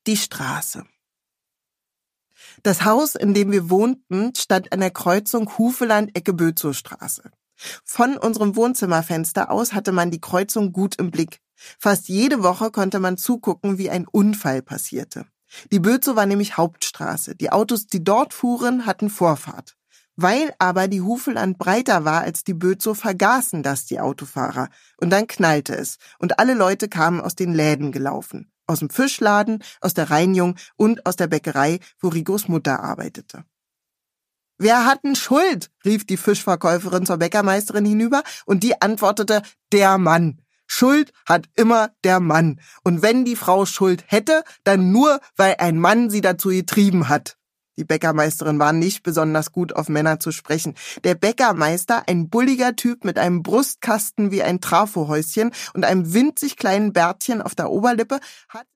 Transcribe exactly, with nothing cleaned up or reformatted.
Die Straße. Das Haus, in dem wir wohnten, stand an der Kreuzung Hufeland-Ecke-Bözowstraße. Von unserem Wohnzimmerfenster aus hatte man die Kreuzung gut im Blick. Fast jede Woche konnte man zugucken, wie ein Unfall passierte. Die Bözow war nämlich Hauptstraße. Die Autos, die dort fuhren, hatten Vorfahrt. Weil aber die Hufeland breiter war als die Bözow, vergaßen das die Autofahrer. Und dann knallte es. Und alle Leute kamen aus den Läden gelaufen. Aus dem Fischladen, aus der Reinigung und aus der Bäckerei, wo Rigos Mutter arbeitete. »Wer hat denn Schuld?« rief die Fischverkäuferin zur Bäckermeisterin hinüber, und die antwortete, »Der Mann. Schuld hat immer der Mann. Und wenn die Frau Schuld hätte, dann nur, weil ein Mann sie dazu getrieben hat.« Die Bäckermeisterin war nicht besonders gut auf Männer zu sprechen. Der Bäckermeister, ein bulliger Typ mit einem Brustkasten wie ein Trafohäuschen und einem winzig kleinen Bärtchen auf der Oberlippe, hat